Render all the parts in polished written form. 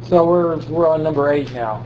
So we're on number 8 now.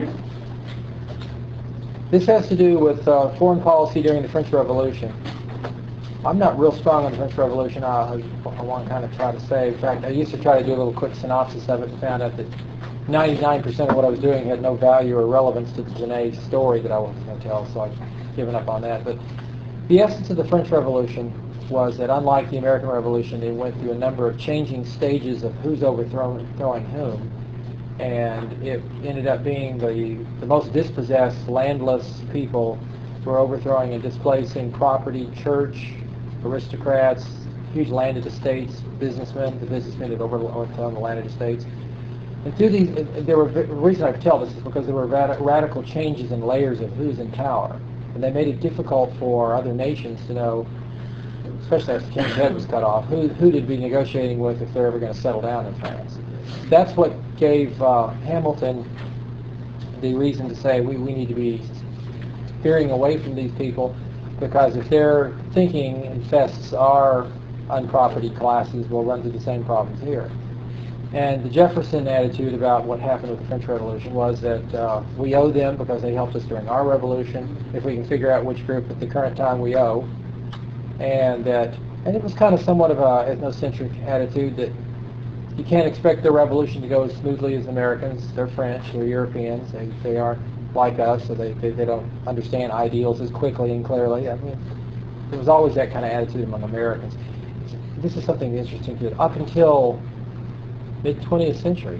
This has to do with foreign policy during the French Revolution. I'm not real strong on the French Revolution. I want to kind of try to say. In fact, I used to try to do a little quick synopsis of it and found out that 99% of what I was doing had no value or relevance to the Genet story that I was going to tell, so I've given up on that. But the essence of the French Revolution was that, unlike the American Revolution, it went through a number of changing stages of who's overthrowing whom, and it ended up being the most dispossessed, landless people who were overthrowing and displacing property, church, aristocrats, huge landed estates, businessmen. The businessmen had overthrown the landed estates. And through these, the reason I tell this is because there were radical changes in layers of who's in power, and they made it difficult for other nations to know, especially after the king's head was cut off, who they'd be negotiating with if they're ever going to settle down in France. That's what gave Hamilton the reason to say we need to be veering away from these people, because if their thinking infests our unproperty classes, we'll run through the same problems here. And the Jefferson attitude about what happened with the French Revolution was that we owe them because they helped us during our revolution, if we can figure out which group at the current time we owe. And it was kind of somewhat of an ethnocentric attitude that you can't expect their revolution to go as smoothly as Americans. They're French, they're Europeans, they aren't like us, so they don't understand ideals as quickly and clearly. I mean, there was always that kind of attitude among Americans. This is something interesting too. Up until mid-20th century,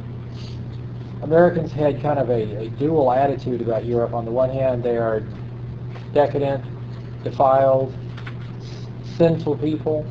Americans had kind of a dual attitude about Europe. On the one hand, they are decadent, defiled, sinful people,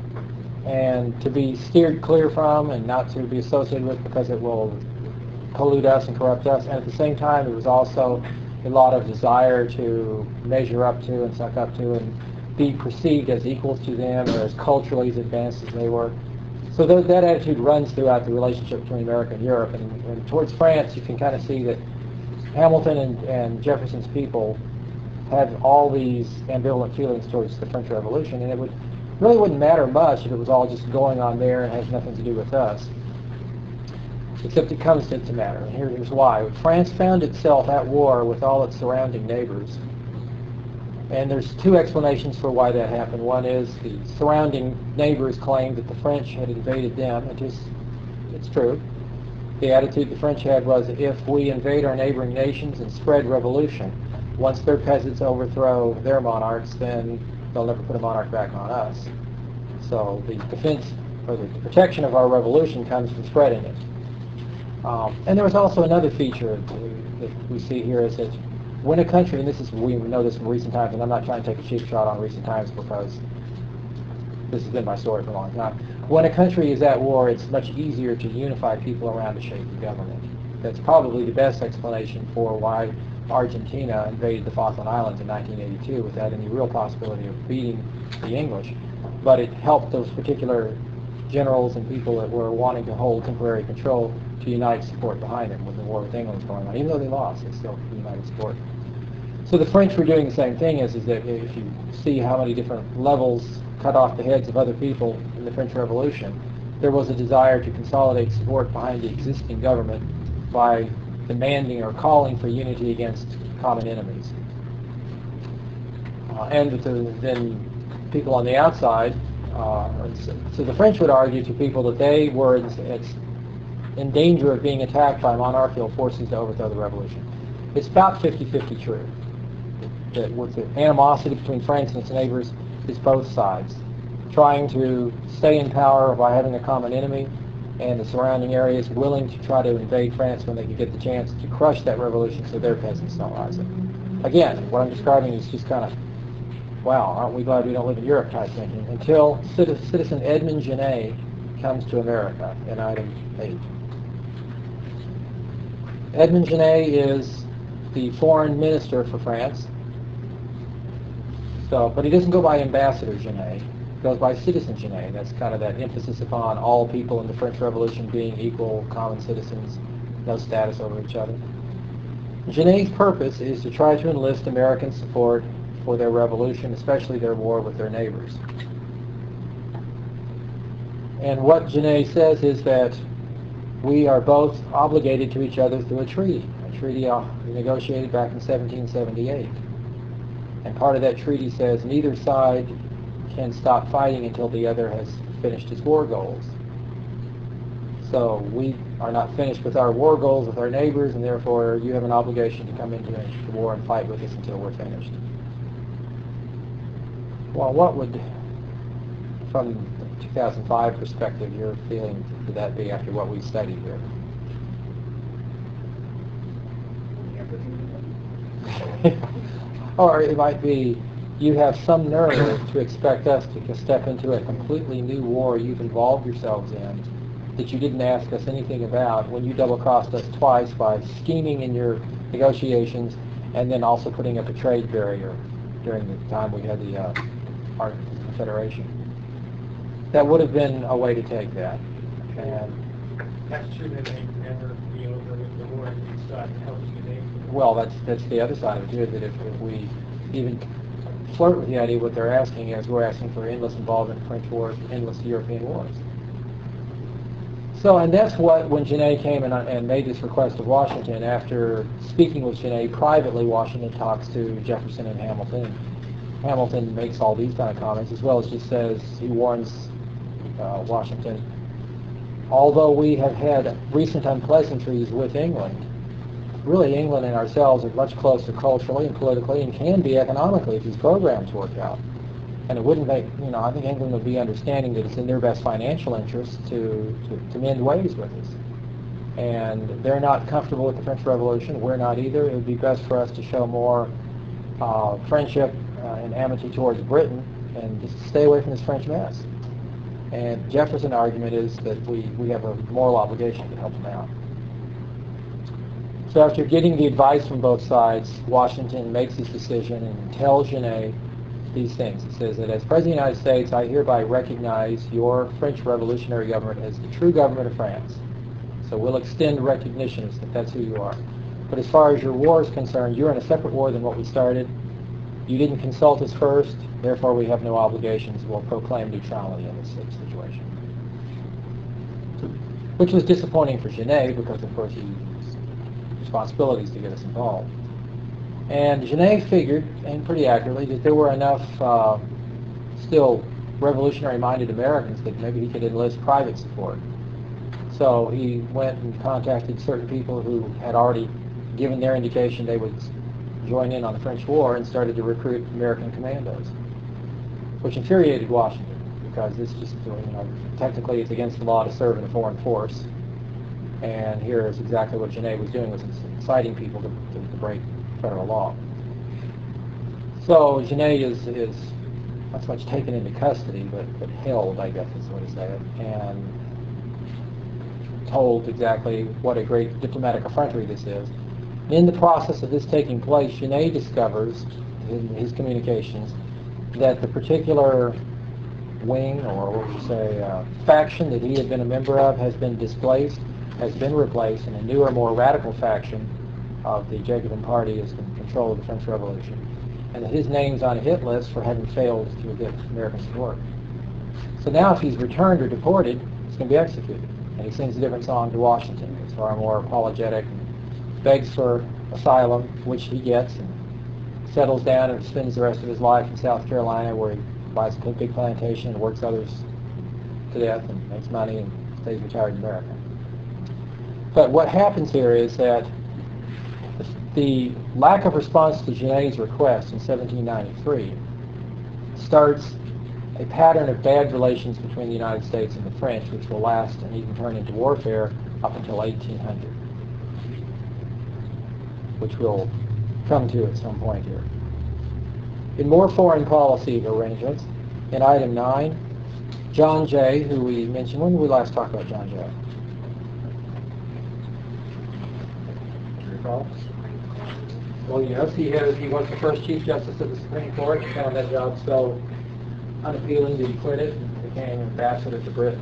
and to be steered clear from and not to be associated with because it will pollute us and corrupt us. And at the same time, there was also a lot of desire to measure up to and suck up to and be perceived as equals to them or as culturally as advanced as they were. So that attitude runs throughout the relationship between America and Europe. And towards France, you can kind of see that Hamilton and Jefferson's people had all these ambivalent feelings towards the French Revolution, and it really wouldn't matter much if it was all just going on there and has nothing to do with us. Except it comes to matter, and here's why. France found itself at war with all its surrounding neighbors. And there's two explanations for why that happened. One is the surrounding neighbors claimed that the French had invaded them. It's true. The attitude the French had was, if we invade our neighboring nations and spread revolution, once their peasants overthrow their monarchs, then they'll never put a monarch back on us. So the defense or the protection of our revolution comes from spreading it. And there was also another feature that we see here, is that when a country, and we know this from recent times, and I'm not trying to take a cheap shot on recent times because this has been my story for a long time. When a country is at war, it's much easier to unify people around a shaky government. That's probably the best explanation for why Argentina invaded the Falkland Islands in 1982 without any real possibility of beating the English. But it helped those particular generals and people that were wanting to hold temporary control to unite support behind them when the war with England was going on. Even though they lost, they still united support. So the French were doing the same thing, is that if you see how many different levels cut off the heads of other people in the French Revolution, there was a desire to consolidate support behind the existing government by demanding or calling for unity against common enemies. Then people on the outside, so the French would argue to people that they were in danger of being attacked by monarchical forces to overthrow the revolution. It's about 50-50 true. That with the animosity between France and its neighbors is both sides, trying to stay in power by having a common enemy, and the surrounding areas willing to try to invade France when they could get the chance to crush that revolution so their peasants don't rise up. Again, what I'm describing is just kind of, wow, aren't we glad we don't live in Europe type thinking, until citizen Edmond Genet comes to America in item 8. Edmond Genet is the foreign minister for France. But he doesn't go by Ambassador Genet. He goes by Citizen Genet. That's kind of that emphasis upon all people in the French Revolution being equal, common citizens, no status over each other. Genet's purpose is to try to enlist American support for their revolution, especially their war with their neighbors. And what Genet says is that we are both obligated to each other through a treaty negotiated back in 1778. And part of that treaty says neither side can stop fighting until the other has finished its war goals. So we are not finished with our war goals with our neighbors, and therefore you have an obligation to come into the war and fight with us until we're finished. Well, what would, from the 2005 perspective, your feeling would that be after what we studied here? Or it might be, you have some nerve to expect us to step into a completely new war you've involved yourselves in that you didn't ask us anything about when you double-crossed us twice by scheming in your negotiations and then also putting up a trade barrier during the time we had the Art Confederation. That would have been a way to take that. And that's true that they never be over with the war and start helping the nation. Well, that's the other side of it, too, that if we even flirt with the idea, what they're asking is we're asking for endless involvement in French wars, endless European wars. So, and that's what, when Genet came and made this request of Washington, after speaking with Genet privately, Washington talks to Jefferson and Hamilton. Hamilton makes all these kind of comments, as well as just says, he warns Washington, although we have had recent unpleasantries with England, really England and ourselves are much closer culturally and politically and can be economically if these programs work out. And it wouldn't make, I think England would be understanding that it's in their best financial interest to mend ways with us. And they're not comfortable with the French Revolution. We're not either. It would be best for us to show more friendship and amity towards Britain and just stay away from this French mess. And Jefferson's argument is that we have a moral obligation to help them out. So after getting the advice from both sides, Washington makes his decision and tells Genet these things. He says that as President of the United States, I hereby recognize your French revolutionary government as the true government of France. So we'll extend recognition that that's who you are. But as far as your war is concerned, you're in a separate war than what we started. You didn't consult us first, therefore we have no obligations. We'll proclaim neutrality in this situation. Which was disappointing for Genet because, of course, he responsibilities to get us involved. And Genet figured, and pretty accurately, that there were enough still revolutionary-minded Americans that maybe he could enlist private support. So he went and contacted certain people who had already given their indication they would join in on the French war and started to recruit American commandos, which infuriated Washington because this just, technically it's against the law to serve in a foreign force. And here is exactly what Genet was doing, was inciting people to break federal law. So Genet is not so much taken into custody, but held, I guess is the way to say it, and told exactly what a great diplomatic effrontery this is. In the process of this taking place, Genet discovers in his communications that the particular wing, or what would you say, faction that he had been a member of has been displaced, has been replaced, and a newer, more radical faction of the Jacobin Party is in control of the French Revolution, and that his name's on a hit list for having failed to get American support. So now if he's returned or deported, he's going to be executed. And he sings a different song to Washington. It's far more apologetic, and begs for asylum, which he gets, and settles down and spends the rest of his life in South Carolina, where he buys a big plantation and works others to death and makes money and stays retired in America. But what happens here is that the lack of response to Genet's request in 1793 starts a pattern of bad relations between the United States and the French, which will last and even turn into warfare up until 1800, which we'll come to at some point here. In more foreign policy arrangements, in item 9, John Jay, who we mentioned, when did we last talk about John Jay? Do you recall? Well, yes, he was the first Chief Justice of the Supreme Court. He found that job so unappealing that he quit it and became ambassador to Britain.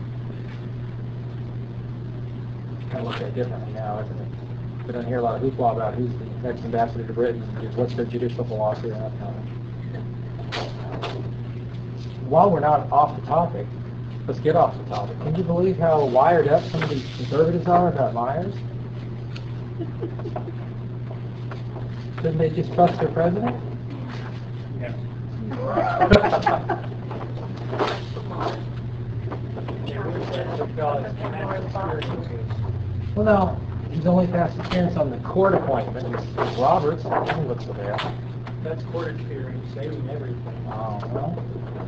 Kind of looks at differently now, isn't it? We don't hear a lot of hoopla about who's the next ambassador to Britain, what's their judicial philosophy, and that kind of thing. While we're not off the topic, Let's get off the topic. Can you believe how wired up some of these conservatives are about Myers? Couldn't they just trust their president? Yeah. Well, no, he's only passed experience on the court appointment. It's Roberts. He doesn't look so bad. That's court experience, saving everything. Oh, well.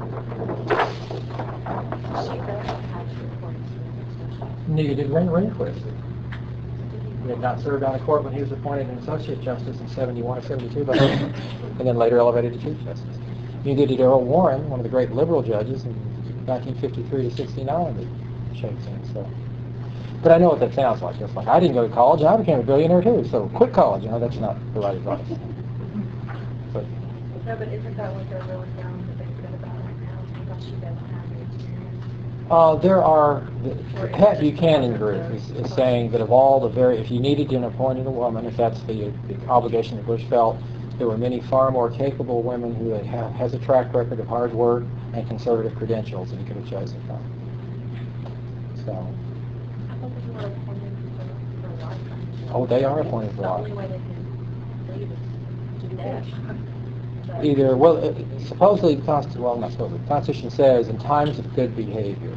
Neither did Rehnquist. He had not served on a court when he was appointed an associate justice in 71 or 72, but and then later elevated to chief justice. Neither did Earl Warren, one of the great liberal judges in 1953 to 69 that changed things. So, but I know what that sounds like. It's like, I didn't go to college, I became a billionaire too, so quit college. That's not the right advice. But, No, but isn't that what they're really down to think good about right now? Because she doesn't have the experience. there are, the Pat Buchanan group is saying that of all the if you needed to appoint a woman, if that's the obligation that Bush felt, there were many far more capable women who has a track record of hard work and conservative credentials that he could have chosen from. So. I thought they were appointed for a lifetime. Oh, they are appointed for The life. only way they can leave is to do that. Either, supposedly the Constitution says in times of good behavior.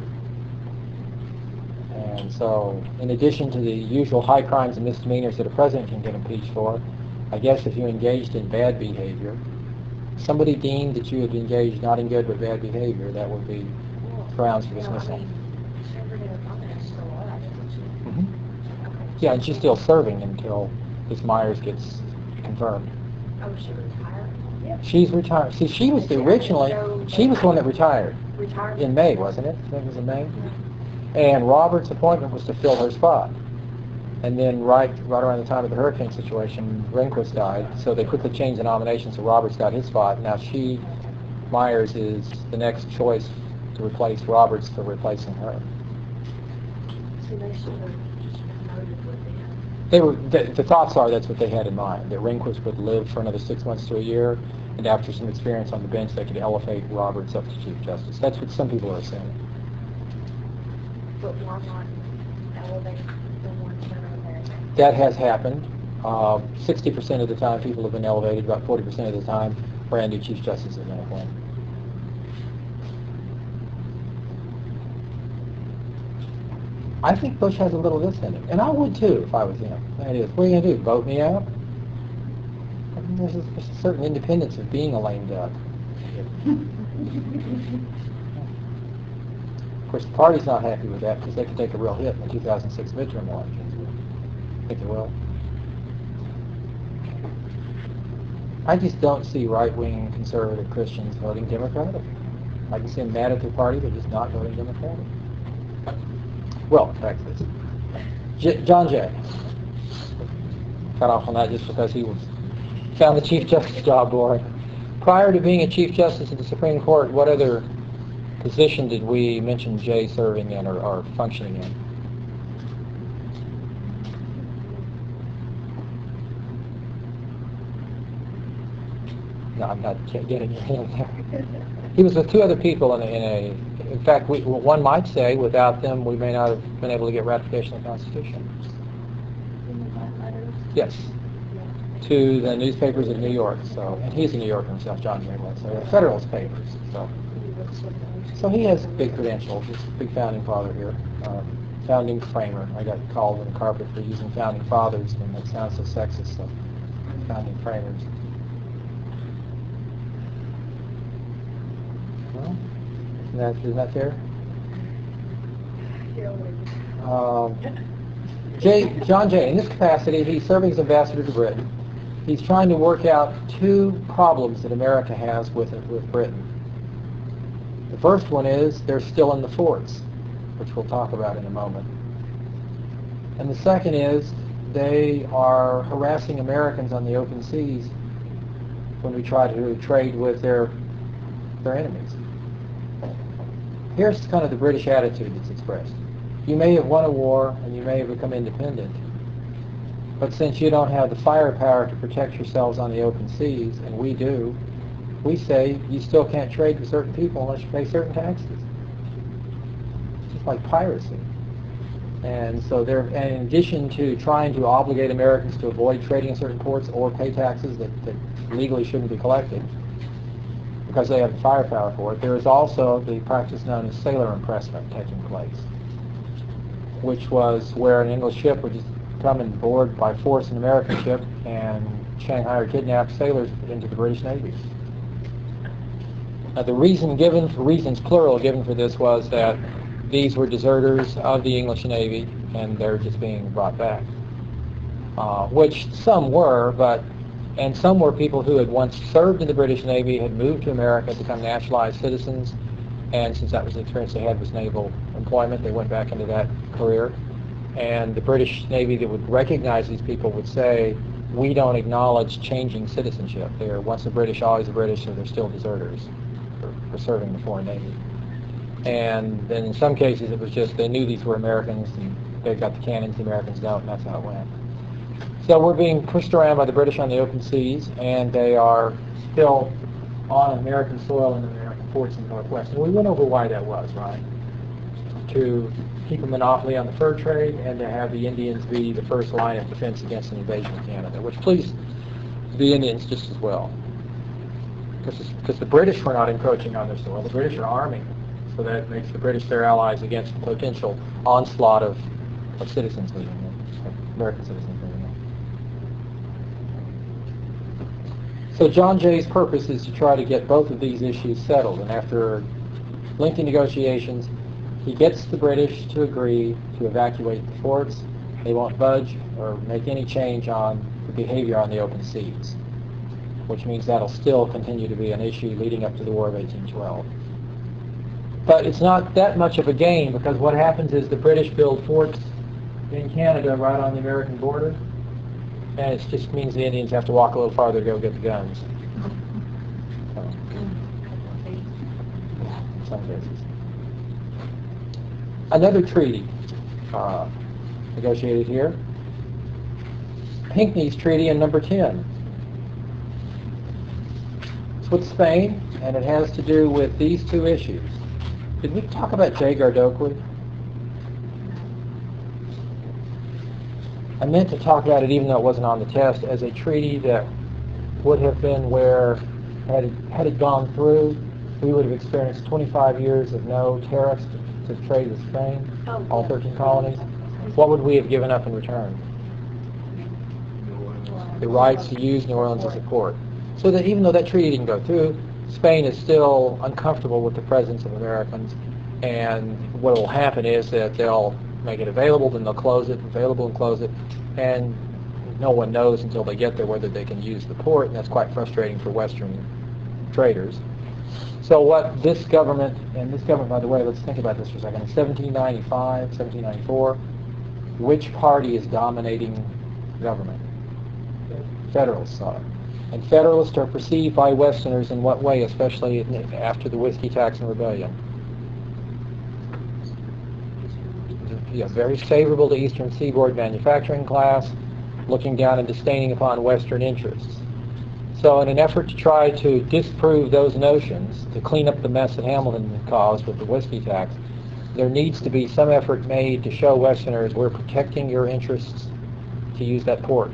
And so, in addition to the usual high crimes and misdemeanors that a president can get impeached for, I guess if you engaged in bad behavior, somebody deemed that you had engaged not in good but bad behavior, that would be grounds for dismissal. Yeah, and she's still serving until this Myers gets confirmed. Oh, she retired? Yeah. She's retired. See, she was the she was the one that retired Retired? in May, wasn't it? I think it was in May. And Roberts' appointment was to fill her spot. And then right around the time of the hurricane situation, Rehnquist died, so they quickly changed the nomination, so Roberts got his spot. Now Myers is the next choice to replace Roberts for replacing her. See, they should have promoted what they had. The thoughts are that's what they had in mind, that Rehnquist would live for another 6 months to a year, and after some experience on the bench, they could elevate Roberts up to Chief Justice. That's what some people are saying. But why not elevate the ones that are there? That has happened. 60% of the time people have been elevated, about 40% of the time brand new Chief Justice has been appointed. I think Bush has a little of this in him, and I would too if I was him. That is, what are you going to do, vote me out? I mean, there's a certain independence of being a lame duck. Of course, the party's not happy with that because they could take a real hit in the 2006 midterm elections. I think they will. I just don't see right-wing conservative Christians voting Democratic. I can see them mad at their party, but just not voting Democratic. Well, back to this. John Jay. Cut off on that just because he found the Chief Justice job boring. Prior to being a Chief Justice of the Supreme Court, what other position did we mention Jay serving in or functioning in? No, I'm not getting your hand there. He was with two other people in fact, one might say without them we may not have been able to get ratification of the Constitution. Yes. To the newspapers of New York. So, and he's a New Yorker himself, John Jay was. So Federalist Papers. So he has big credentials. He's a big founding father here. Founding framer. I got called on the carpet for using founding fathers, and that sounds so sexist. So founding framers. Well, isn't that fair? John Jay, in this capacity, he's serving as ambassador to Britain. He's trying to work out two problems that America has with Britain. The first one is they're still in the forts, which we'll talk about in a moment. And the second is they are harassing Americans on the open seas when we try to trade with their enemies. Here's kind of the British attitude that's expressed. You may have won a war and you may have become independent, but since you don't have the firepower to protect yourselves on the open seas, and we do, we say you still can't trade with certain people unless you pay certain taxes. like piracy. And so they're, and in addition to trying to obligate Americans to avoid trading in certain ports or pay taxes that legally shouldn't be collected because they have the firepower for it, there is also the practice known as sailor impressment taking place, which was where an English ship would just come and board by force an American ship and Shanghai or kidnap sailors into the British Navy. Now the reason given, for reasons plural given for this, was that these were deserters of the English Navy and they're just being brought back. Which some were, and some were people who had once served in the British Navy, had moved to America to become naturalized citizens, and since that was the experience they had was naval employment, they went back into that career. And the British Navy that would recognize these people would say, we don't acknowledge changing citizenship. They're once the British, always the British, so they're still deserters for serving the foreign Navy. And then in some cases it was just they knew these were Americans and they got the cannons, the Americans don't, and that's how it went. So we're being pushed around by the British on the open seas, and they are still on American soil in the American ports in the Northwest. And we went over why that was, right? To keep a monopoly on the fur trade and to have the Indians be the first line of defense against an invasion of Canada, which pleased the Indians just as well. Because the British were not encroaching on their soil. The British are arming, so that makes the British their allies against the potential onslaught of citizens leaving them, of American citizens leaving them. So John Jay's purpose is to try to get both of these issues settled, and after lengthy negotiations, he gets the British to agree to evacuate the forts. They won't budge or make any change on the behavior on the open seas, which means that'll still continue to be an issue leading up to the War of 1812. But it's not that much of a gain, because what happens is the British build forts in Canada right on the American border, and it just means the Indians have to walk a little farther to go get the guns. So, in some cases. Another treaty negotiated here, Pinckney's Treaty in number 10. It's with Spain, and it has to do with these two issues. Did we talk about Jay Gardoqui? I meant to talk about it even though it wasn't on the test, as a treaty that would have been where, had it gone through, we would have experienced 25 years of no tariffs to trade with Spain, all 13 colonies. What would we have given up in return? The rights to use New Orleans as a port. So that even though that treaty didn't go through, Spain is still uncomfortable with the presence of Americans, and what will happen is that they'll make it available, then they'll close it, available and close it, and no one knows until they get there whether they can use the port, and that's quite frustrating for Western traders. So what this government, and this government, by the way, let's think about this for a second. In 1795, 1794, which party is dominating government? Federalists are. And Federalists are perceived by Westerners in what way, especially after the Whiskey Tax and Rebellion? Yeah, very favorable to Eastern Seaboard manufacturing class, looking down and disdaining upon Western interests. So in an effort to try to disprove those notions, to clean up the mess that Hamilton caused with the Whiskey Tax, there needs to be some effort made to show Westerners we're protecting your interests to use that port.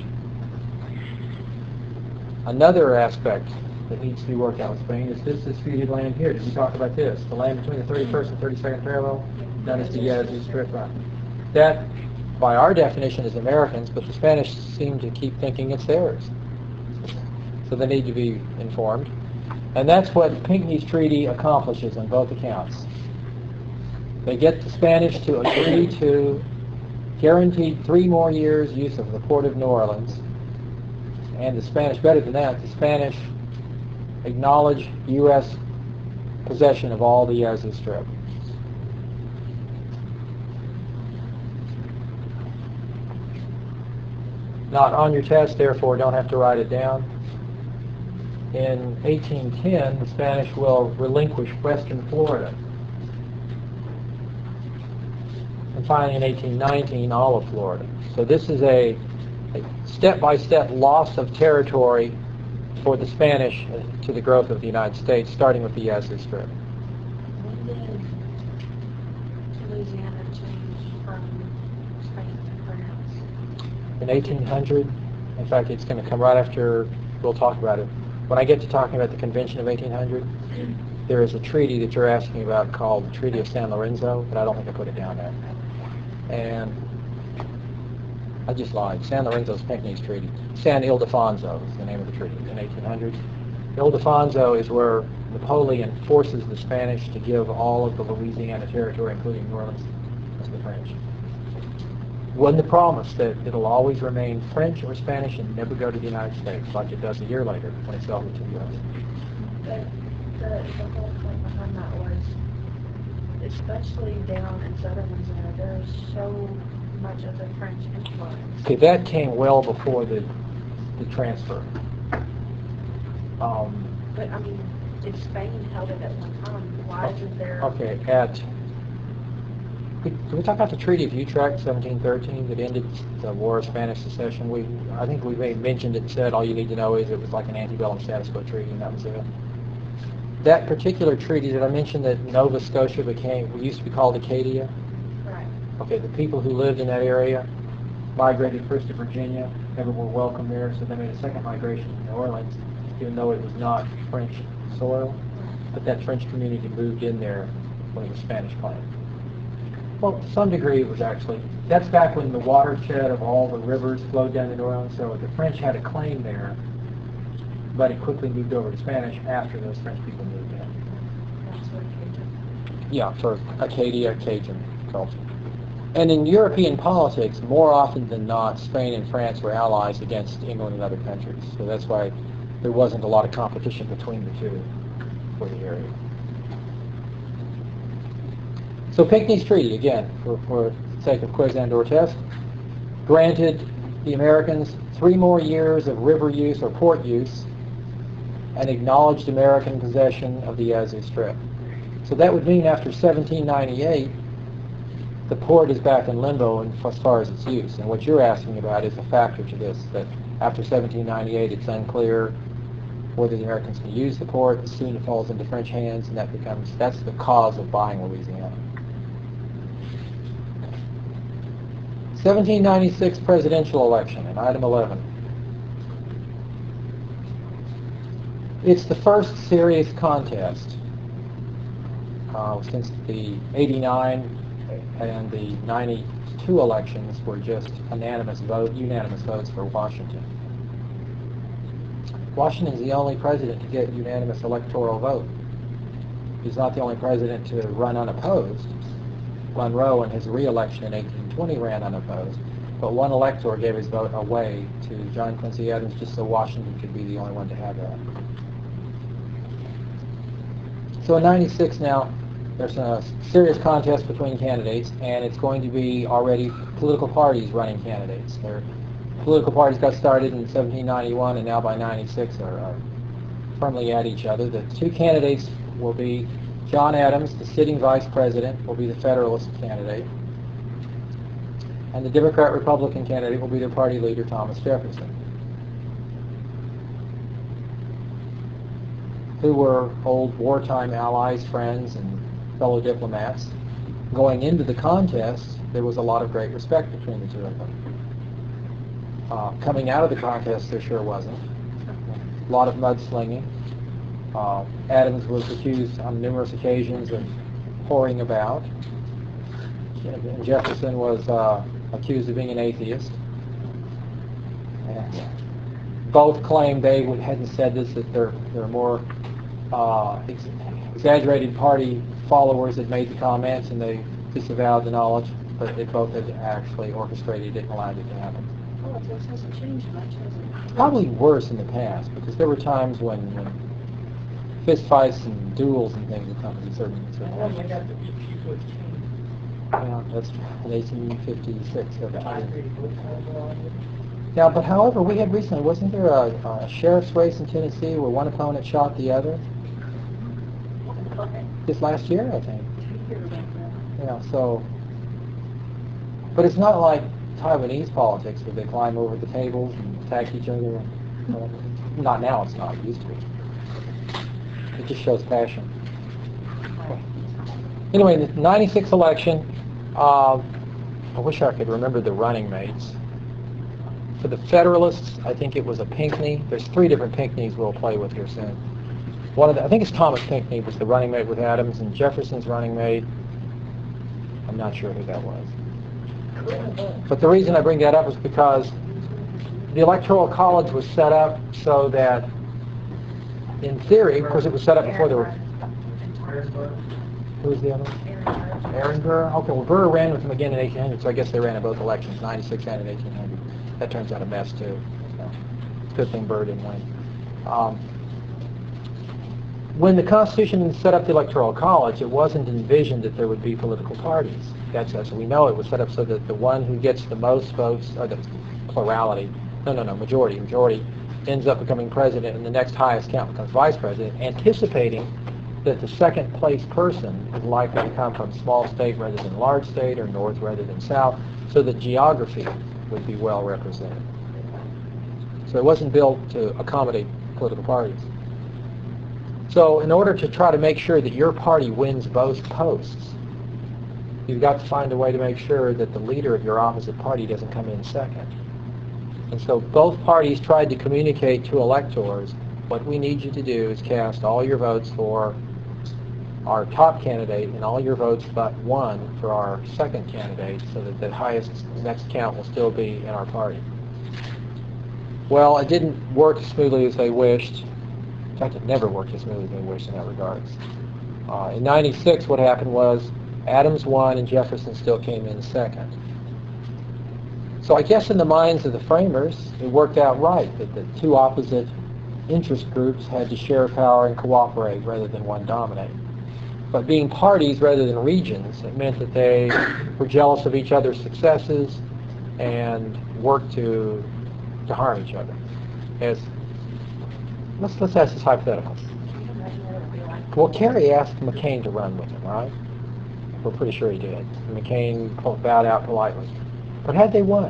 Another aspect that needs to be worked out with Spain is this disputed land here. Did we talk about this? The land between the 31st and 32nd parallel? That is the Yazoo Strip. That, by our definition, is Americans, but the Spanish seem to keep thinking it's theirs. So they need to be informed. And that's what Pinckney's Treaty accomplishes on both accounts. They get the Spanish to agree to guaranteed 3 more years use of the port of New Orleans. And the Spanish, better than that, the Spanish acknowledge U.S. possession of all the Yazoo Strip. Not on your test, therefore don't have to write it down. In 1810, the Spanish will relinquish western Florida. And finally in 1819, all of Florida. So this is a step-by-step loss of territory for the Spanish to the growth of the United States, starting with the Yazoo Strip. When did Louisiana changed from Spain to France? In 1800, in fact, it's going to come right after, we'll talk about it. When I get to talking about the Convention of 1800, there is a treaty that you're asking about called the Treaty of San Lorenzo, but I don't think I put it down there. And I just lied. San Lorenzo's Pinckney's treaty. San Ildefonso is the name of the treaty in 1800. Ildefonso is where Napoleon forces the Spanish to give all of the Louisiana territory, including New Orleans, to the French. Wasn't the promise that it'll always remain French or Spanish and never go to the United States, like it does a year later when it's over to the U.S. But the whole point behind that was, especially down in southern Louisiana, there's so much of the French influence. Okay, that came well before the transfer. But I mean, if Spain held it at one time, why isn't there? Okay, did we talk about the Treaty of Utrecht, 1713, that ended the War of Spanish Succession? I think we may have mentioned it and said all you need to know is it was like an antebellum status quo treaty, and that was it. That particular treaty that I mentioned, that Nova Scotia used to be called Acadia. Right. Okay, the people who lived in that area migrated first to Virginia, never were welcome there, so they made a second migration to New Orleans, even though it was not French soil. But that French community moved in there when it was Spanish claim. Well, to some degree it was actually, that's back when the watershed of all the rivers flowed down to New Orleans, so the French had a claim there, but it quickly moved over to Spanish after those French people moved in. That's what Cajun. Yeah, for Acadia, Cajun culture. And in European politics, more often than not, Spain and France were allies against England and other countries. So that's why there wasn't a lot of competition between the two for the area. So Pinckney's Treaty, again, for the sake of quiz and or test, granted the Americans 3 more years of river use or port use and acknowledged American possession of the Yazoo Strip. So that would mean after 1798, the port is back in limbo as far as its use. And what you're asking about is a factor to this, that after 1798 it's unclear whether the Americans can use the port. Soon it falls into French hands, and that's the cause of buying Louisiana. 1796 presidential election, in item 11. It's the first serious contest since the 89 and the 92 elections were just unanimous votes for Washington. Washington is the only president to get unanimous electoral vote. He's not the only president to run unopposed. Monroe, in his re-election in 1820, ran unopposed, but one elector gave his vote away to John Quincy Adams just so Washington could be the only one to have that. So in 96 now, there's a serious contest between candidates, and it's going to be already political parties running candidates. Political parties got started in 1791, and now by 96 are firmly at each other. The two candidates will be John Adams, the sitting vice president, will be the Federalist candidate, and the Democrat-Republican candidate will be their party leader, Thomas Jefferson, who were old wartime allies, friends, and fellow diplomats. Going into the contest, there was a lot of great respect between the two of them. Coming out of the contest, there sure wasn't. A lot of mudslinging. Adams was accused on numerous occasions of whoring about. And Jefferson was accused of being an atheist. And both claimed they hadn't said this, that they're more exaggerated party followers that made the comments, and they disavowed the knowledge, but they both had actually orchestrated it and allowed it to happen. Politics hasn't changed much, has it? Probably worse in the past, because there were times when fist fights and duels and things accompanied certain Oh my God, the people have changed. Yeah, that's in 1856. I agree with that. Now, but however, we had recently, wasn't there a sheriff's race in Tennessee where one opponent shot the other? This last year, I think. Yeah, so, but it's not like Taiwanese politics where they climb over the tables and attack each other. Not now, it's not. It used to be. It just shows passion. Anyway, the 96 election, I wish I could remember the running mates. For the Federalists, I think it was a Pinckney. There's 3 different Pinckneys we'll play with here soon. I think it's Thomas Pinckney was the running mate with Adams, and Jefferson's running mate, I'm not sure who that was. But the reason I bring that up is because the Electoral College was set up so that, in theory, of course it was set up before there were... Who was the other one? Aaron Burr. Okay, well, Burr ran with him again in 1800, so I guess they ran in both elections, 96 and in 1800. That turns out a mess, too. So, good thing Burr didn't win. When the Constitution set up the Electoral College, it wasn't envisioned that there would be political parties. That's as we know, it was set up so that the one who gets the most votes, or the plurality, majority, ends up becoming president, and the next highest count becomes vice president, anticipating that the second place person is likely to come from small state rather than large state, or north rather than south, so that geography would be well represented. So it wasn't built to accommodate political parties. So in order to try to make sure that your party wins both posts, you've got to find a way to make sure that the leader of your opposite party doesn't come in second. And so both parties tried to communicate to electors, what we need you to do is cast all your votes for our top candidate and all your votes but one for our second candidate, so that the highest next count will still be in our party. Well, it didn't work as smoothly as they wished. In fact, it never worked as smoothly as they wished in that regards. In 96, what happened was Adams won and Jefferson still came in second. So I guess in the minds of the framers, it worked out right that the 2 opposite interest groups had to share power and cooperate rather than one dominate. But being parties rather than regions, it meant that they were jealous of each other's successes and worked to harm each other. Let's ask this hypothetical. Well, Kerry asked McCain to run with him, right? We're pretty sure he did. And McCain bowed out politely. But had they won,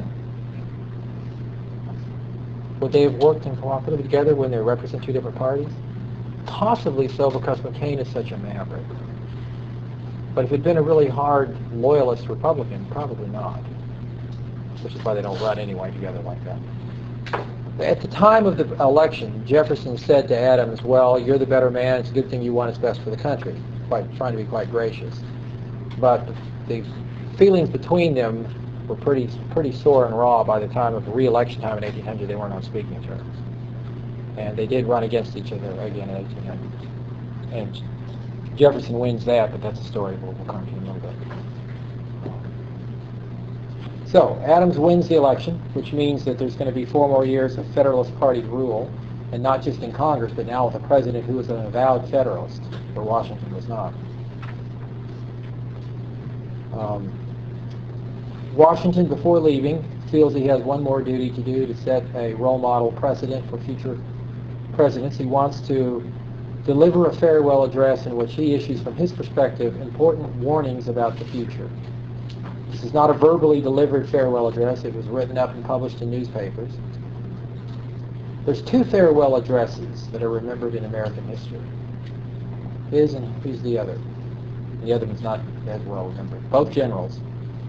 would they have worked and cooperated together when they represent 2 different parties? Possibly so, because McCain is such a maverick. But if it had been a really hard loyalist Republican, probably not. Which is why they don't run anyway together like that. At the time of the election, Jefferson said to Adams, well, you're the better man, it's a good thing you won, it's best for the country. Trying to be quite gracious. But the feelings between them were pretty sore and raw by the time of the re-election time in 1800. They weren't on speaking terms. And they did run against each other again in 1800. And Jefferson wins that, but that's a story we'll come to in a little bit. So, Adams wins the election, which means that there's going to be 4 more years of Federalist Party rule, and not just in Congress, but now with a president who was an avowed Federalist, where Washington was not. Washington, before leaving, feels he has one more duty to do to set a role model precedent for future presidents. He wants to deliver a farewell address in which he issues, from his perspective, important warnings about the future. This is not a verbally delivered farewell address. It was written up and published in newspapers. There's 2 farewell addresses that are remembered in American history. His and who's the other? The other one's not as well remembered. Both generals.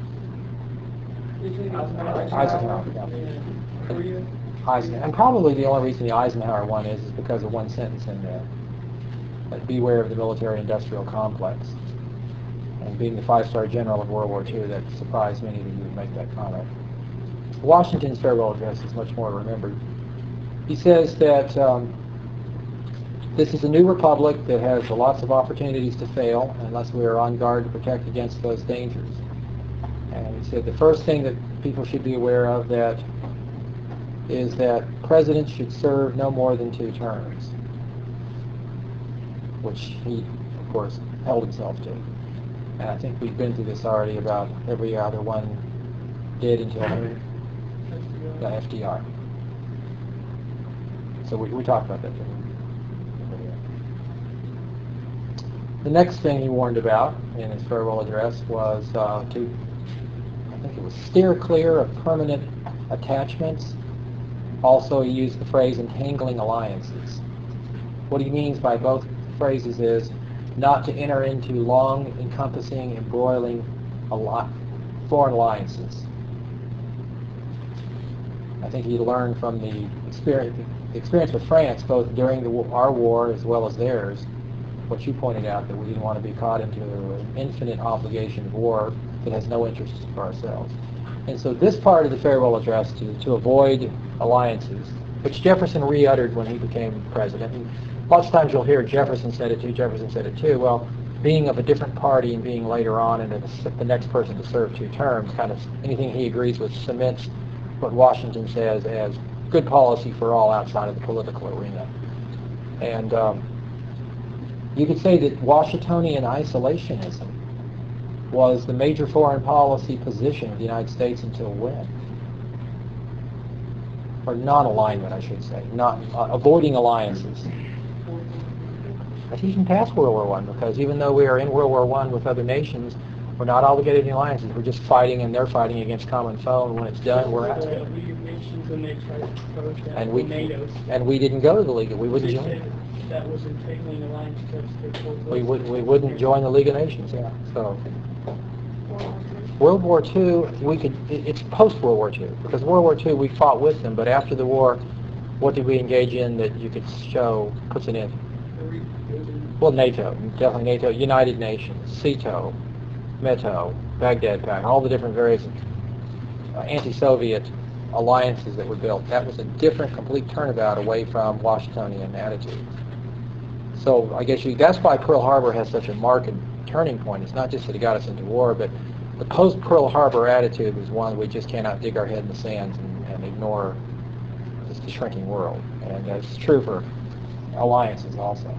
Eisenhower. Eisenhower. And probably the only reason the Eisenhower one is because of one sentence in there. Beware of the military-industrial complex. And being the 5-star general of World War II, that surprised many that you would make that comment. Washington's farewell address is much more remembered. He says that this is a new republic that has lots of opportunities to fail unless we are on guard to protect against those dangers. And he said the first thing that people should be aware of is that presidents should serve no more than 2 terms, which he, of course, held himself to. And I think we've been through this already about every other one did until the FDR. So we talked about that. The next thing he warned about in his farewell address was to steer clear of permanent attachments. Also, he used the phrase entangling alliances. What he means by both phrases is not to enter into long, encompassing, embroiling foreign alliances. I think he learned from the experience with France, both during our war as well as theirs, what you pointed out, that we didn't want to be caught into an infinite obligation of war that has no interest for ourselves. And so this part of the farewell address to avoid alliances, which Jefferson re-uttered when he became president. And lots of times you'll hear Jefferson said it too. Well, being of a different party and being later on and the next person to serve 2 terms, kind of anything he agrees with cements what Washington says as good policy for all outside of the political arena. And you could say that Washingtonian isolationism was the major foreign policy position of the United States until when? Or non-alignment, I should say, not avoiding alliances. But even past World War I, because even though we are in World War I with other nations, we're not obligated to alliances. We're just fighting, and they're fighting against common foe. And when it's done, we're out. And we didn't go to the League. We wouldn't join. That was entailing alliance because we wouldn't join the League of Nations. Yeah. So World War II, it's post World War II, because World War II we fought with them, but after the war, what did we engage in that you could show puts it in? Well, NATO, definitely NATO, United Nations, SEATO, METO, Baghdad Pact, all the different various anti-Soviet alliances that were built. That was a different, complete turnabout away from Washingtonian attitude. So I guess that's why Pearl Harbor has such a marked turning point. It's not just that it got us into war, but the post-Pearl Harbor attitude was one we just cannot dig our head in the sands and ignore just the shrinking world. And that's true for alliances also.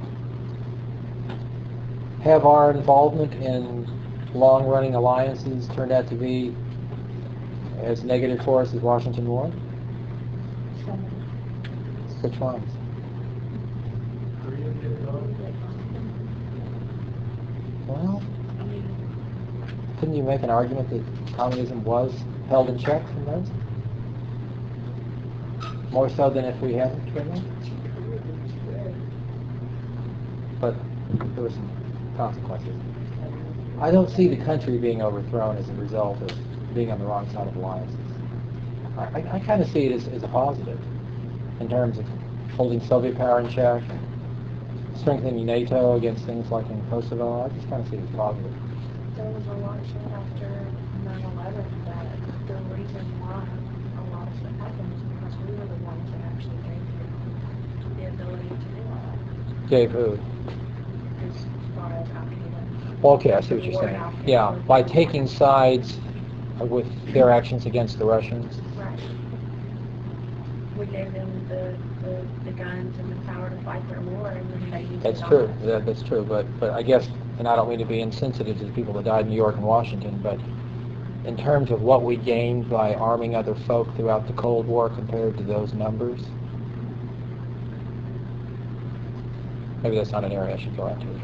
Have our involvement in long-running alliances turned out to be as negative for us as Washington warned? Which ones? Well, couldn't you make an argument that communism was held in check from those? More so than if we hadn't been there? But there were some consequences. I don't see the country being overthrown as a result of being on the wrong side of alliances. I kind of see it as a positive in terms of holding Soviet power in check, strengthening NATO against things like in Kosovo. I just kind of see it as positive. There was a lot said after 9/11 that the reason why a lot of stuff happened is because we were the ones that actually gave the ability to do that. Gave who? As far as Al-Qaeda. Well, okay, I see what you're saying. Yeah, by taking sides with their actions against the Russians. Right. We gave them the guns and the power to fight their war, and then they used That's it on true. us. That's true. But I guess, and I don't mean to be insensitive to the people that died in New York and Washington, but in terms of what we gained by arming other folk throughout the Cold War compared to those numbers, maybe that's not an area I should go into.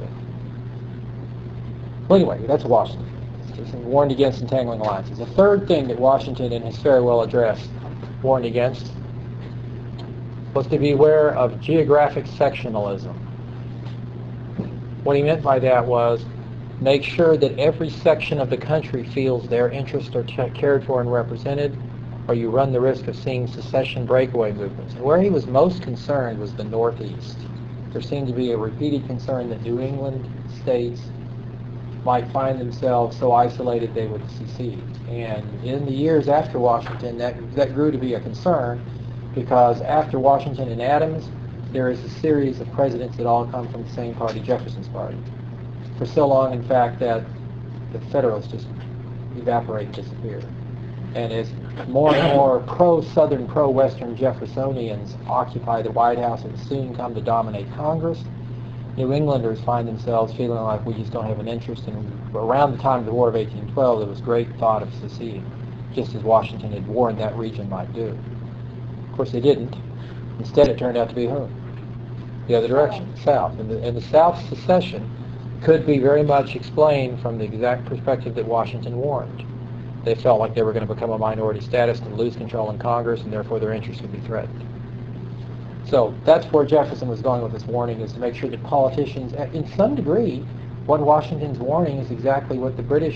Well, anyway, that's Washington. He warned against entangling alliances. The third thing that Washington in his farewell address warned against was to beware of geographic sectionalism. What he meant by that was make sure that every section of the country feels their interests are cared for and represented, or you run the risk of seeing secession breakaway movements. And where he was most concerned was the Northeast. There seemed to be a repeated concern that New England states might find themselves so isolated they would secede. And in the years after Washington, that grew to be a concern, because after Washington and Adams, there is a series of presidents that all come from the same party, Jefferson's party. For so long, in fact, that the Federalists just evaporate and disappear. And as more and more pro-Southern, pro-Western Jeffersonians occupy the White House and soon come to dominate Congress, New Englanders find themselves feeling like we just don't have an interest in. Around the time of the War of 1812, there was great thought of seceding, just as Washington had warned that region might do. Of course, they didn't. Instead, it turned out to be who? The other direction, South. And the South secession could be very much explained from the exact perspective that Washington warned. They felt like they were going to become a minority status and lose control in Congress, and therefore their interests would be threatened. So that's where Jefferson was going with this warning, is to make sure that politicians, in some degree, what Washington's warning is exactly what the British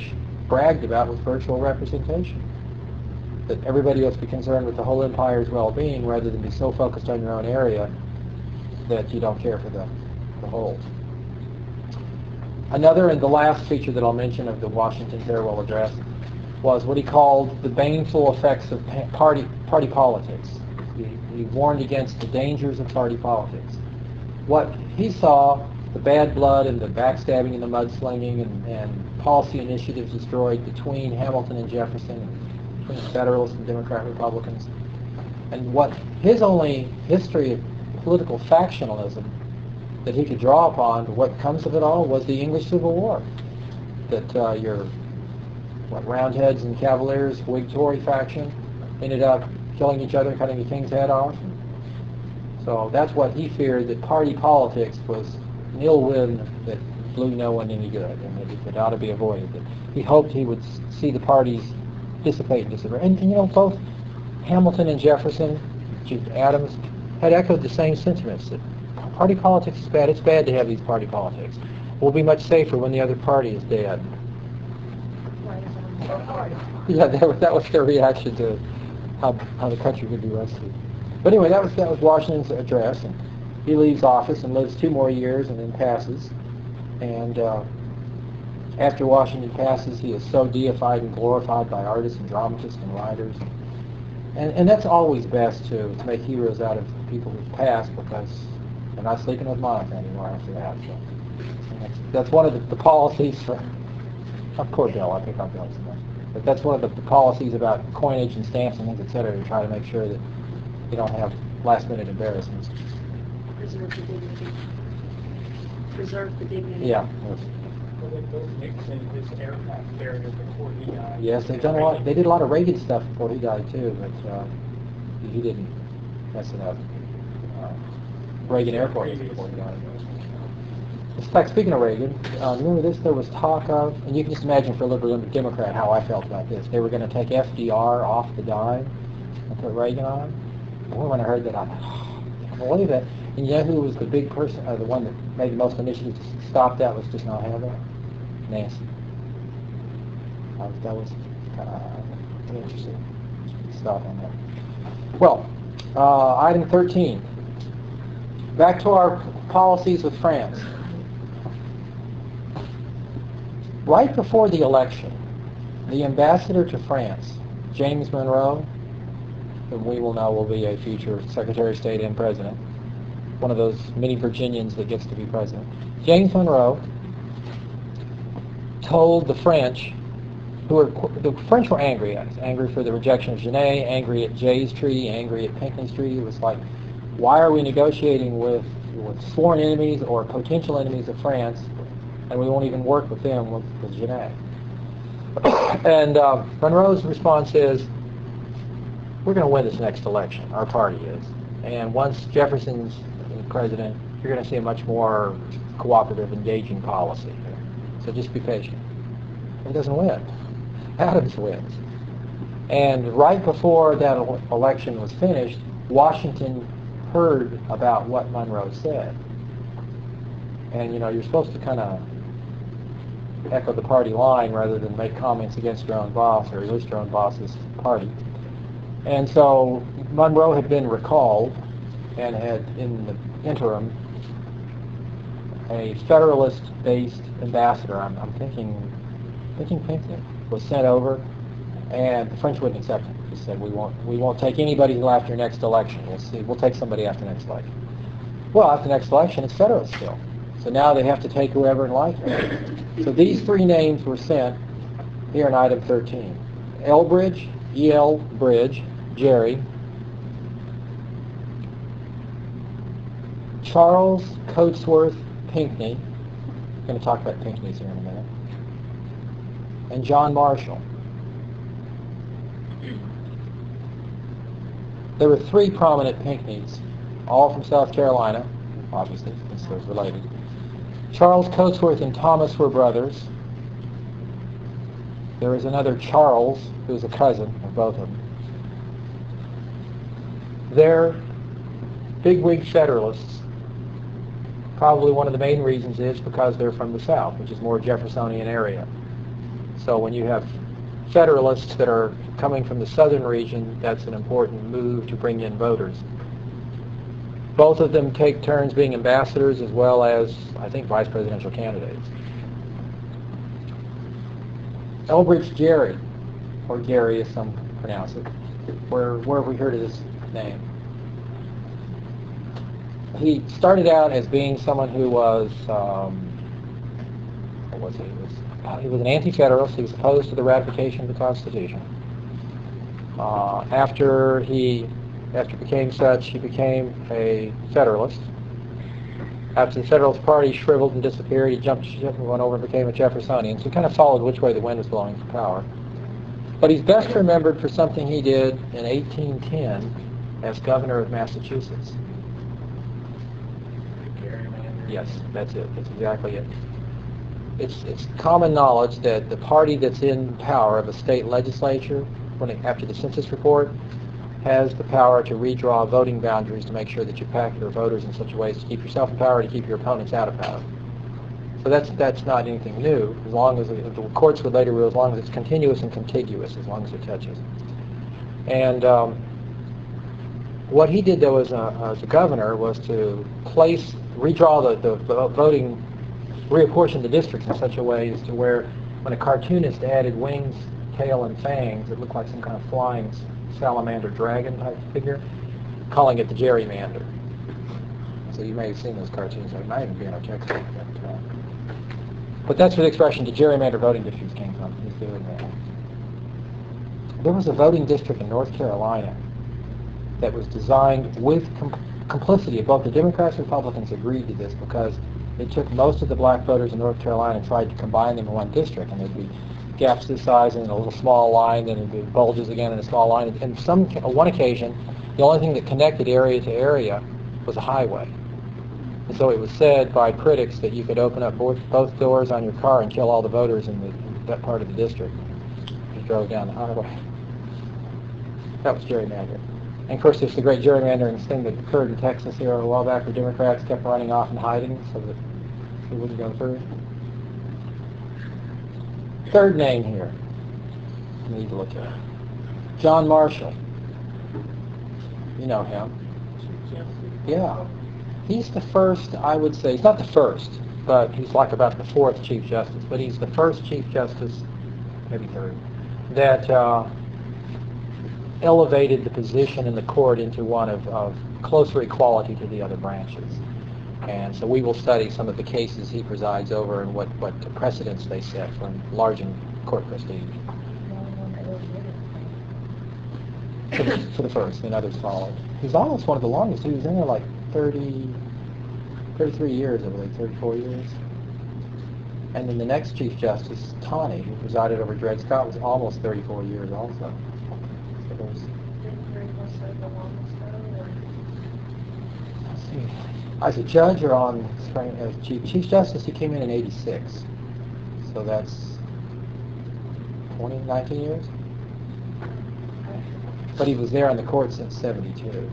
bragged about was virtual representation. That everybody else be concerned with the whole empire's well-being rather than be so focused on your own area that you don't care for the whole. Another and the last feature that I'll mention of the Washington farewell address was what he called the baneful effects of party politics. He warned against the dangers of party politics. What he saw, the bad blood and the backstabbing and the mudslinging and policy initiatives destroyed between Hamilton and Jefferson, between Federalists and Democrat Republicans, and what his only history of political factionalism that he could draw upon, what comes of it all, was the English Civil War. That your Roundheads and Cavaliers, Whig Tory faction, ended up killing each other, cutting the king's head off. So that's what he feared, that party politics was an ill wind that blew no one any good, and that it ought to be avoided. That he hoped he would see the parties dissipate and disappear. And you know, both Hamilton and Jefferson, Adams, had echoed the same sentiments, that party politics is bad. It's bad to have these party politics. We'll be much safer when the other party is dead. Yeah, that was their reaction to how the country could be rescued. But anyway, that was Washington's address, and he leaves office and lives 2 more years and then passes. And after Washington passes, he is so deified and glorified by artists and dramatists and writers. And that's always best to make heroes out of people who've passed, because they're not sleeping with Monica anymore after that. So that's one of the policies for. Poor Bill, I pick on Bill so much. But that's one of the policies about coinage and stamps and things, etc., to try to make sure that you don't have last-minute embarrassments. Preserve the dignity. Preserve the dignity. Yeah. Well, they built Nixon his aircraft carrier before he died. Yes, they've done a lot. They did a lot of Reagan stuff before he died too, but he didn't mess it up. Reagan Airport was before he died. In fact, speaking of Reagan, remember this? There was talk of, and you can just imagine for a liberal Democrat how I felt about this. They were going to take FDR off the dime and put Reagan on. Boy, when I heard that, I thought, oh, I can't believe that. And you know who was the big person, the one that made the most initiatives to stop that, was just not have that? Nancy. That was kind of interesting stuff on that. Well, item 13. Back to our policies with France. Right before the election, the ambassador to France, James Monroe, whom we will know will be a future Secretary of State and President, one of those many Virginians that gets to be President, James Monroe told the French, the French were angry for the rejection of Genet, angry at Jay's Treaty, angry at Pinckney's Treaty. It was like, why are we negotiating with sworn enemies or potential enemies of France, and we won't even work with them with Genet? And Monroe's response is, we're going to win this next election, our party is. And once Jefferson's president, you're going to see a much more cooperative, engaging policy. So just be patient. He doesn't win. Adams wins. And right before that election was finished, Washington heard about what Monroe said. And, you know, you're supposed to kind of echo the party line rather than make comments against your own boss or against your own boss's party. And so Monroe had been recalled and had, in the interim, a Federalist-based ambassador, I'm thinking Pinckney, was sent over, and the French wouldn't accept him. They said, we won't take anybody until after your next election. We'll take somebody after next election. Well, after the next election, it's Federalist still. So now they have to take whoever and like him. So these 3 names were sent here in item 13. Elbridge, E.L. Bridge, Jerry, Charles Cotesworth Pinckney, I'm going to talk about Pinckney's here in a minute, and John Marshall. There were 3 prominent Pinckneys, all from South Carolina, obviously, since they're related. Charles Cotesworth and Thomas were brothers. There was another Charles, who was a cousin of both of them. They're bigwig Federalists. Probably one of the main reasons is because they're from the South, which is more Jeffersonian area. So when you have Federalists that are coming from the southern region, that's an important move to bring in voters. Both of them take turns being ambassadors as well as, I think, vice presidential candidates. Elbridge Gerry, or Gary as some pronounce it, where have we heard of this name? He started out as being someone who was, what was he? He was an anti-federalist. He was opposed to the ratification of the Constitution. After he became such, he became a Federalist. After the Federalist Party shriveled and disappeared, he jumped ship and went over and became a Jeffersonian. So he kind of followed which way the wind was blowing for power. But he's best remembered for something he did in 1810 as governor of Massachusetts. Yes, that's it. That's exactly it. It's common knowledge that the party that's in power of a state legislature, after the census report, has the power to redraw voting boundaries to make sure that you pack your voters in such a way as to keep yourself in power, to keep your opponents out of power. So that's not anything new, as long as the courts would later rule, as long as it's continuous and contiguous, as long as it touches. And what he did, though, as a governor, was to redraw the voting, reapportion the districts in such a way as to where when a cartoonist added wings, tail, and fangs, it looked like some kind of flying salamander dragon type figure, calling it the gerrymander. So you may have seen those cartoons. They might even be in our textbook. But that's where the expression "the gerrymander voting districts" came from. He's doing that. There was a voting district in North Carolina that was designed with complicity of both the Democrats and Republicans. Agreed to this because they took most of the black voters in North Carolina and tried to combine them in one district, and there'd be gaps this size and a little small line, then it'd be bulges again in a small line. And on one occasion, the only thing that connected area to area was a highway. And so it was said by critics that you could open up both doors on your car and kill all the voters in that part of the district if you drove down the highway. That was gerrymandering. And of course, there's the great gerrymandering thing that occurred in Texas here a while back, where Democrats kept running off and hiding so that it wouldn't go through. Third name here, I need to look at. John Marshall. You know him. Yeah. He's the first, I would say, he's not the first, but he's like about the fourth Chief Justice, but he's the first Chief Justice, maybe third, that elevated the position in the court into one of closer equality to the other branches. And so we will study some of the cases he presides over and what precedents they set for enlarging court prestige. For the first, and others followed. He's almost one of the longest. He was in there like 33 years, I believe, 34 years. And then the next Chief Justice, Taney, who presided over Dred Scott, was almost 34 years also. So there's, let's see. As a judge or as Chief Justice, he came in 86. So that's 19 years? But he was there on the court since 72.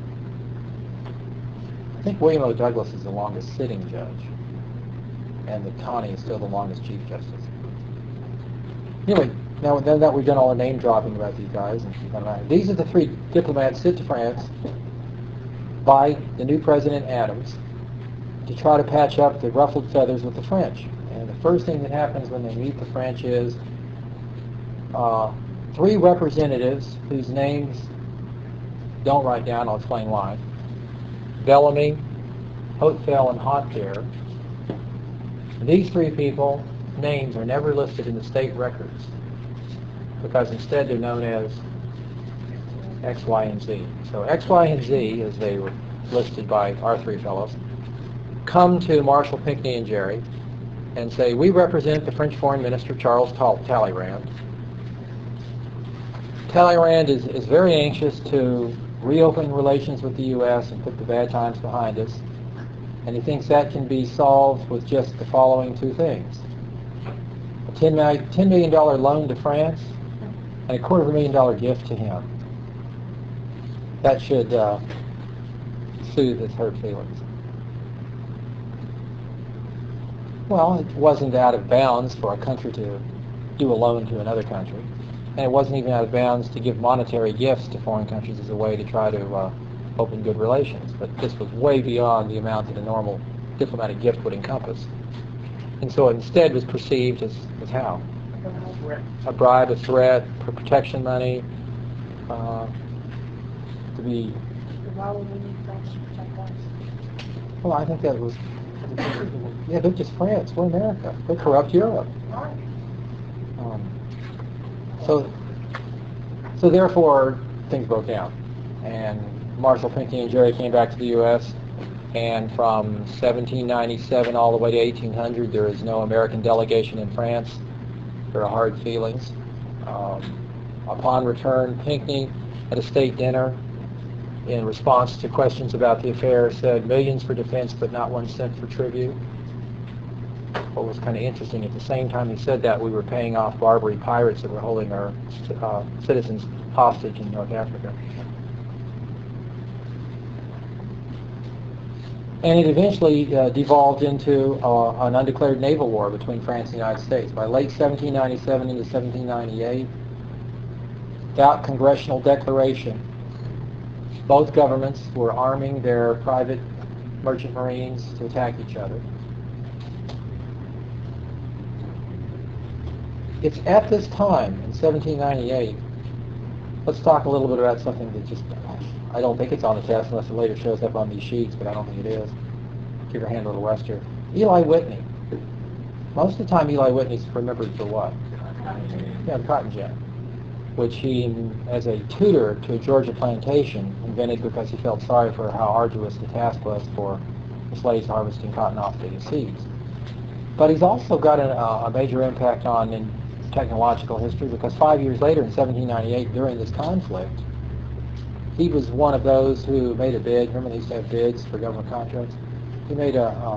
I think William O. Douglas is the longest sitting judge, and the Taney is still the longest Chief Justice. Anyway, now that we've done all the name dropping about these guys, these are the three diplomats sent to France by the new President Adams to try to patch up the ruffled feathers with the French. And the first thing that happens when they meet the French is three representatives whose names don't write down, I'll explain why. Bellamy, Hautefeuille, and Hautepere. These three people, names are never listed in the state records because instead they're known as X, Y, and Z. So X, Y, and Z, as they were listed by our three fellows, come to Marshall, Pinckney, and Gerry and say, we represent the French Foreign Minister, Charles Talleyrand. Talleyrand is very anxious to reopen relations with the U.S. and put the bad times behind us. And he thinks that can be solved with just the following two things. A $10 million loan to France and a $250,000 gift to him. That should soothe his hurt feelings. Well, it wasn't out of bounds for a country to do a loan to another country. And it wasn't even out of bounds to give monetary gifts to foreign countries as a way to try to open good relations. But this was way beyond the amount that a normal diplomatic gift would encompass. And so it instead was perceived as how? A bribe, a threat, for protection money, to be... Why would we need France to protect us? Well, I think that was... Yeah, they're just France. We're America. They corrupt Europe. So therefore, things broke down. And Marshall, Pinckney, and Gerry came back to the U.S., and from 1797 all the way to 1800, there is no American delegation in France. There are hard feelings. Upon return, Pinckney, at a state dinner, in response to questions about the affair, said, "Millions for defense, but not 1 cent for tribute." What was kind of interesting, at the same time he said that, we were paying off Barbary pirates that were holding our citizens hostage in North Africa. And it eventually devolved into an undeclared naval war between France and the United States. By late 1797 into 1798, without congressional declaration, both governments were arming their private merchant marines to attack each other. It's at this time, in 1798, let's talk a little bit about something that just, I don't think it's on the test unless it later shows up on these sheets, but I don't think it is. Give your hand a little rest here. Eli Whitney. Most of the time Eli Whitney's remembered for what? Yeah, the cotton gin, which he, as a tutor to a Georgia plantation, invented because he felt sorry for how arduous the task was for the slaves harvesting cotton off the seeds. But he's also got a major impact on technological history, because 5 years later, in 1798, during this conflict, he was one of those who made a bid. Remember they used to have bids for government contracts? He made a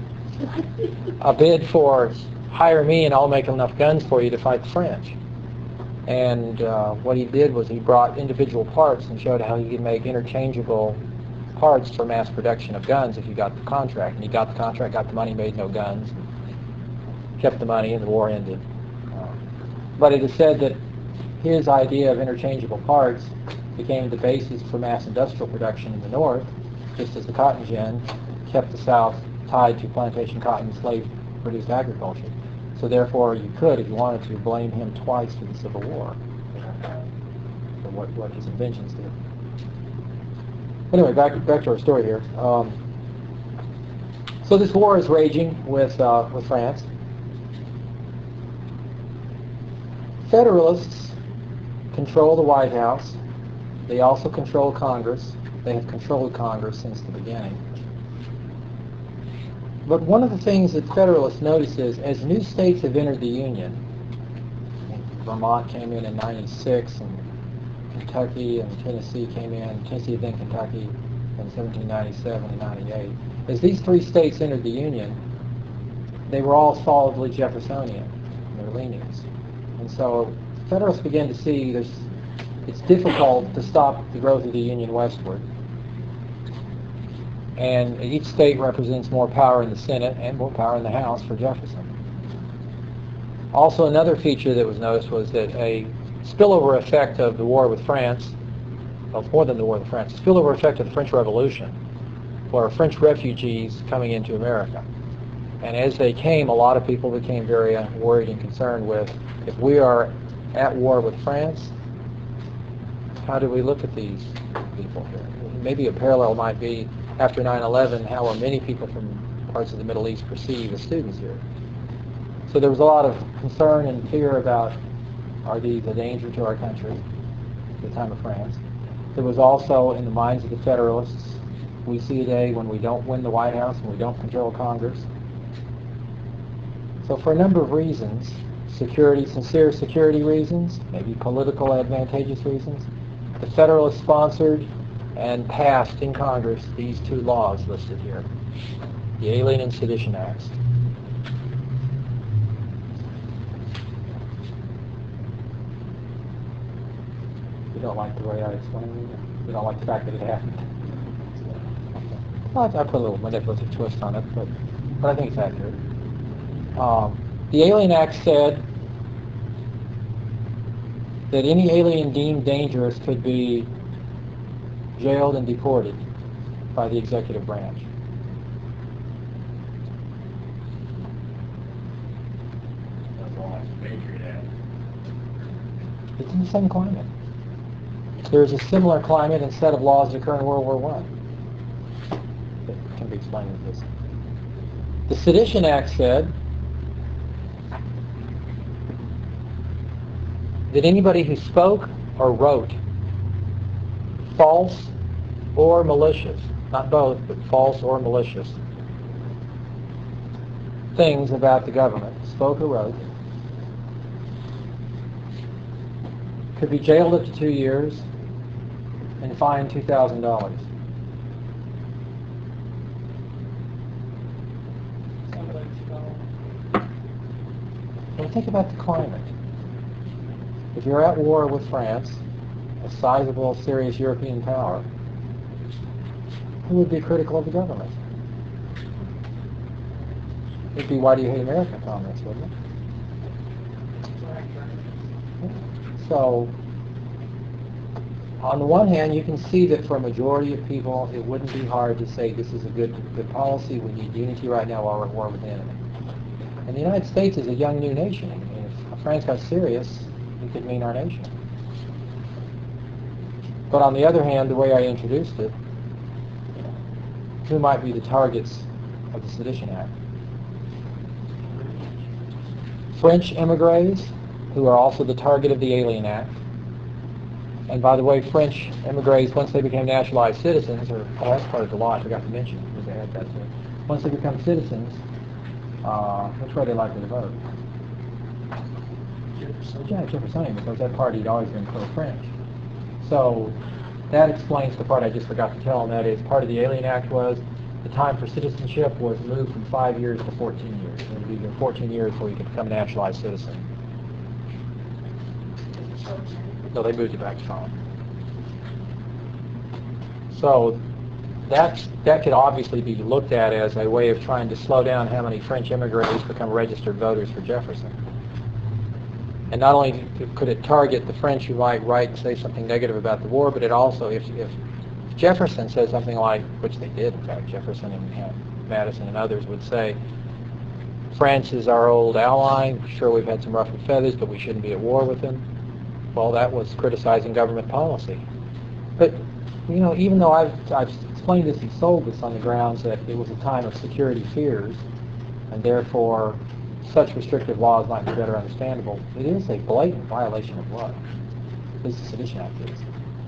bid for, hire me and I'll make enough guns for you to fight the French. And what he did was he brought individual parts and showed how he could make interchangeable parts for mass production of guns if you got the contract. And he got the contract, got the money, made no guns, kept the money, and the war ended. But it is said that his idea of interchangeable parts became the basis for mass industrial production in the North, just as the cotton gin kept the South tied to plantation cotton slave-produced agriculture. So therefore, you could, if you wanted to, blame him twice for the Civil War, for what his inventions did. Anyway, back to our story here. So this war is raging with France. Federalists control the White House. They also control Congress. They have controlled Congress since the beginning. But one of the things that Federalists notice is, as new states have entered the Union, Vermont came in 96, and Kentucky and Tennessee came in, Tennessee then Kentucky in 1797 and 98. As these three states entered the Union, they were all solidly Jeffersonian in their leanings. And so Federalists began to see it's difficult to stop the growth of the Union westward. And each state represents more power in the Senate and more power in the House for Jefferson. Also, another feature that was noticed was that a spillover effect of the war with France, well, more than the war with France, a spillover effect of the French Revolution, were French refugees coming into America. And as they came, a lot of people became very worried and concerned with, if we are at war with France, how do we look at these people here? Maybe a parallel might be, after 9/11, how are many people from parts of the Middle East perceived as students here? So there was a lot of concern and fear about, are these a danger to our country at the time of France? There was also, in the minds of the Federalists, we see a day when we don't win the White House and we don't control Congress. So for a number of reasons, sincere security reasons, maybe political advantageous reasons, the Federalists sponsored and passed in Congress these two laws listed here, the Alien and Sedition Acts. You don't like the way I explained it? You don't like the fact that it happened? Well, I put a little manipulative twist on it, but I think it's accurate. The Alien Act said that any alien deemed dangerous could be jailed and deported by the executive branch. That's the last Patriot Act. It's in the same climate. There's a similar climate and set of laws that occur in World War I that can be explained with this. The Sedition Act said that anybody who spoke or wrote false or malicious, not both, but false or malicious things about the government, spoke or wrote, could be jailed up to 2 years and fined $2,000. Well, think about the climate. If you're at war with France, a sizable, serious European power, who would be critical of the government? It'd be, why do you hate America comments, wouldn't it? So, on the one hand, you can see that for a majority of people, it wouldn't be hard to say this is a good policy. We need unity right now while we're at war with the enemy. And the United States is a young new nation. And if France got serious, it could mean our nation. But on the other hand, the way I introduced it, who might be the targets of the Sedition Act? French emigres, who are also the target of the Alien Act. And by the way, French emigres, once they became naturalized citizens, or that's part of the law, I forgot to mention, because they had that too. Once they become citizens, which way they likely to vote? Yeah, Jeffersonian, because that party had always been pro-French. So that explains the part I just forgot to tell, and that is part of the Alien Act was the time for citizenship was moved from 5 years to 14 years. It would be 14 years before you could become a naturalized citizen. No, they moved it back to 5. So that could obviously be looked at as a way of trying to slow down how many French immigrants become registered voters for Jefferson. And not only could it target the French who might write and say something negative about the war, but it also, if Jefferson said something like, which they did, in fact, Jefferson and Madison and others would say, France is our old ally, sure we've had some ruffled feathers, but we shouldn't be at war with them. Well, that was criticizing government policy. But, you know, even though I've explained this and sold this on the grounds that it was a time of security fears, and therefore such restrictive laws might be better understandable, it is a blatant violation of what? This is Sedition Act is.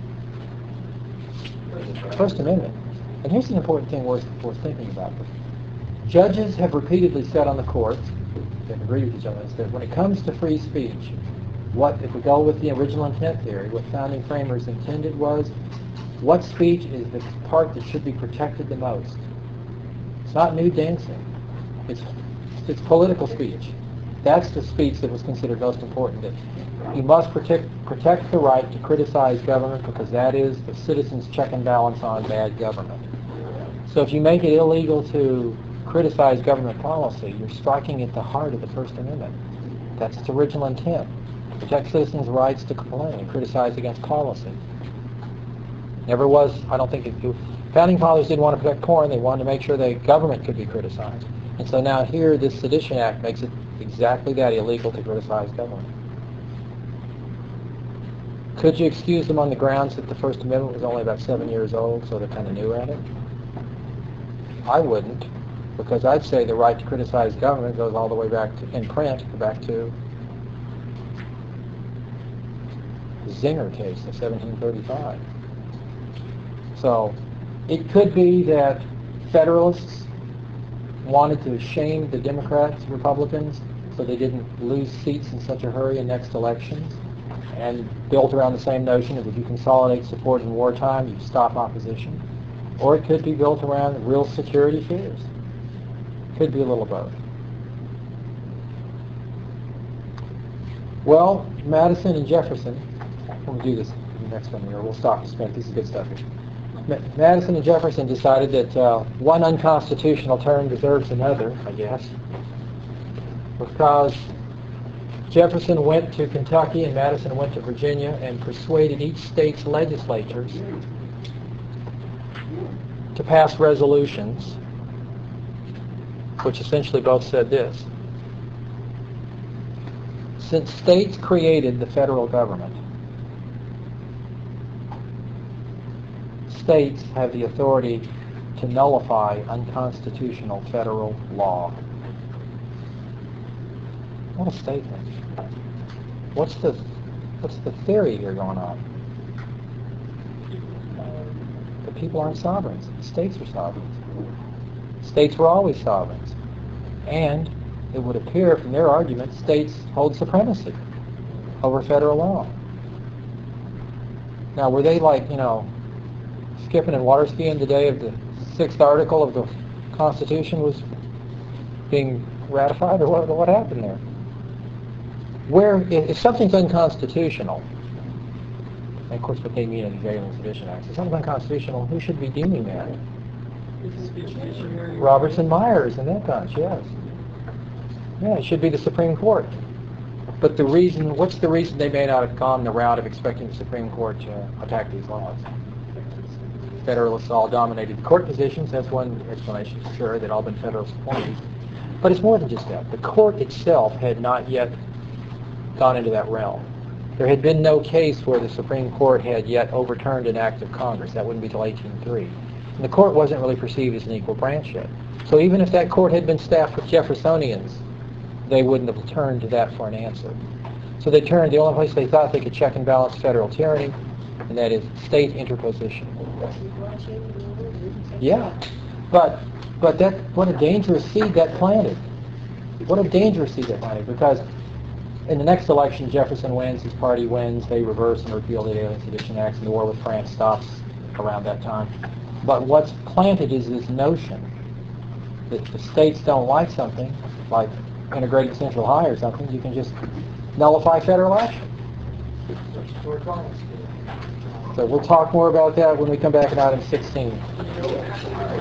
First Amendment. And here's an important thing worth thinking about. Judges have repeatedly said on the court, they've agreed with each other, that when it comes to free speech, what, if we go with the original intent theory, what founding framers intended was, what speech is the part that should be protected the most? It's not nude dancing. It's political speech. That's the speech that was considered most important. That you must protect the right to criticize government because that is the citizen's check and balance on bad government. So if you make it illegal to criticize government policy, you're striking at the heart of the First Amendment. That's its original intent. Protect citizens' rights to complain and criticize against policy. Never was, I don't think, founding fathers didn't want to protect corn, they wanted to make sure the government could be criticized. And so now here, this Sedition Act makes it exactly that, illegal to criticize government. Could you excuse them on the grounds that the First Amendment was only about 7 years old, so they're kind of new at it? I wouldn't, because I'd say the right to criticize government goes all the way back to, in print, back to the Zinger case in 1735. So it could be that Federalists wanted to shame the Democrats, Republicans, so they didn't lose seats in such a hurry in next elections, and built around the same notion that if you consolidate support in wartime, you stop opposition. Or it could be built around real security fears. Could be a little both. Well, Madison and Jefferson, we'll do this in the next one here. We'll stop this minute. This is good stuff here. Madison and Jefferson decided that one unconstitutional term deserves another, I guess, because Jefferson went to Kentucky and Madison went to Virginia and persuaded each state's legislatures to pass resolutions which essentially both said this: since states created the federal government, states have the authority to nullify unconstitutional federal law. What a statement. What's the theory here going on? The people aren't sovereigns. The states are sovereigns. States were always sovereigns. And it would appear from their argument, states hold supremacy over federal law. Now, were they like, skipping and water skiing the day of the 6th article of the Constitution was being ratified, or what happened there? If something's unconstitutional, and of course what they mean in the Alien Sedition Act, if something's unconstitutional, who should be deeming that? Roberts and Myers and that bunch, yes. Yeah, it should be the Supreme Court. But what's the reason they may not have gone the route of expecting the Supreme Court to attack these laws? Federalists all dominated the court positions. That's one explanation, sure. They'd all been Federalist appointees. But it's more than just that. The court itself had not yet gone into that realm. There had been no case where the Supreme Court had yet overturned an act of Congress. That wouldn't be till 1803. And the court wasn't really perceived as an equal branch yet. So even if that court had been staffed with Jeffersonians, they wouldn't have turned to that for an answer. So they turned, the only place they thought they could check and balance federal tyranny, and that is state interposition. Yeah, but that, what a dangerous seed that planted. What a dangerous seed that planted, because in the next election, Jefferson wins, his party wins, they reverse and repeal the Alien Sedition Acts, and the war with France stops around that time. But what's planted is this notion that if the states don't like something, like integrating Central High or something, you can just nullify federal action. So we'll talk more about that when we come back in item 16.